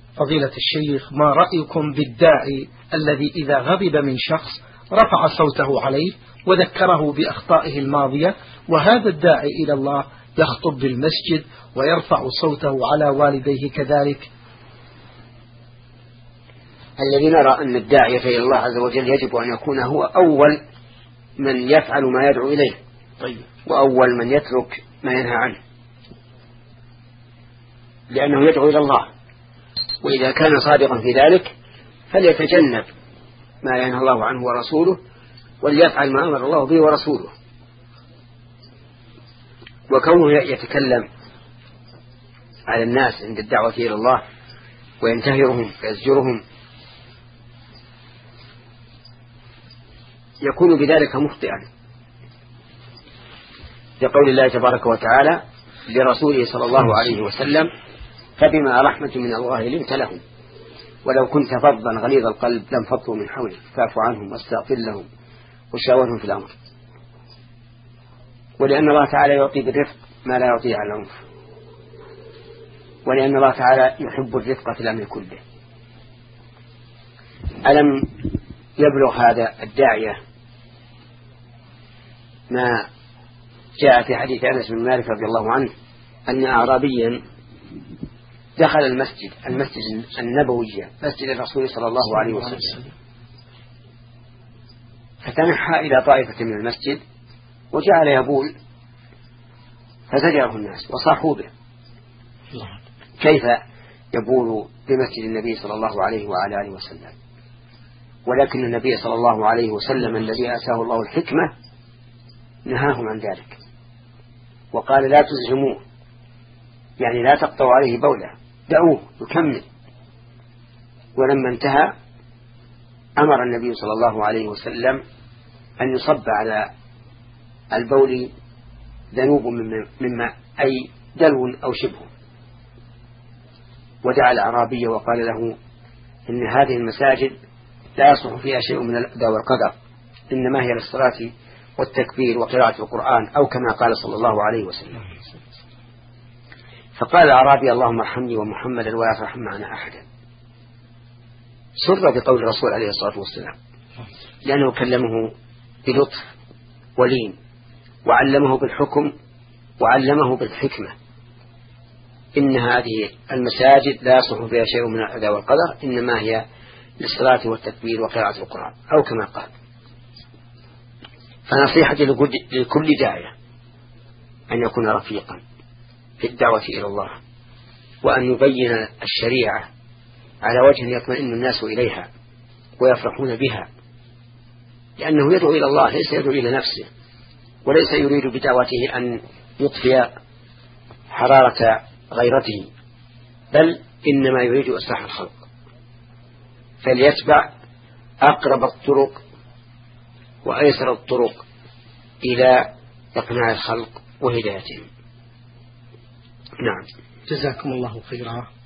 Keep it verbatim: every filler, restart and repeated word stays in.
فضيلة الشيخ، ما رأيكم بالداعي الذي إذا غضب من شخص رفع صوته عليه وذكره بأخطائه الماضية، وهذا الداعي إلى الله يخطب بالمسجد ويرفع صوته على والديه كذلك؟ الذي نرى أن الداعية إلى الله عز وجل يجب أن يكون هو أول من يفعل ما يدعو إليه، طيب. وأول من يترك ما ينهى عنه، لأنه يدعو إلى الله، وإذا كان صادقا في ذلك فليتجنب ما ينهى الله عنه ورسوله، وليفعل ما أمر الله به ورسوله. وكونه يتكلم على الناس عند الدعوة إلى الله وينتهرهم ويزجرهم يكون بذلك مخطئا، لقول الله تبارك وتعالى لرسوله صلى الله عليه وسلم: فبما رحمة من الله لنت لهم ولو كنت فظا غليظ القلب لانفضوا من حولك فاعف عنهم واستغفر لهم وشاورهم في الأمر. ولأن الله تعالى يعطي بالرفق ما لا يعطيه على العنف، ولأن الله تعالى يحب الرفق في الأمر كله. ألم يبلغ هذا الداعية ما جاء في حديث أنس بن مالك رضي الله عنه أن أعرابيا دخل المسجد المسجد النبوي مسجد الرسول صلى الله عليه وسلم، فتنحى إلى طائفة من المسجد وجعل يبول، فزجره الناس وصاحوا به: كيف يبول بمسجد النبي صلى الله عليه وعلى آله وسلم؟ ولكن النبي صلى الله عليه وسلم الذي آتاه الله الحكمة نهاهم عن ذلك، وقال: لا تزهموه، يعني لا تقطعوا عليه بوله، دعوه يكمل. ولما انتهى أمر النبي صلى الله عليه وسلم أن يصب على البول ذنوب مما أي دلو أو شبه، ودعا الأعرابي وقال له: إن هذه المساجد لا يصلح فيها شيء من الأذى والقدر، إنما هي للصلاة والتكبير وقراءة القرآن، أو كما قال صلى الله عليه وسلم. فقال الأعرابي: اللهم ارحمني ومحمدا ولا ترحم معنا أحدا. سر بقول الرسول عليه الصلاة والسلام، لأنه كلمه بلطف ولين، وعلمه بالحكم وعلمه بالحكمة. إن هذه المساجد لا يصلح فيها شيء من الأذى والقدر، إنما هي للصلاة والتكبير وقراءة القرآن، أو كما قال. فنصيحتي لكل داعية أن يكون رفيقا في الدعوة إلى الله، وأن يبين الشريعة على وجه يطمئن الناس إليها ويفرحون بها، لأنه يدعو إلى الله، ليس يدعو إلى نفسه، وليس يريد بدعوته أن يطفئ حرارة غيرته، بل إنما يريد إصلاح الخلق، فليتبع أقرب الطرق وأيسر الطرق إلى إقناع الخلق وهدايتهم. نعم. جزاكم الله خيرا.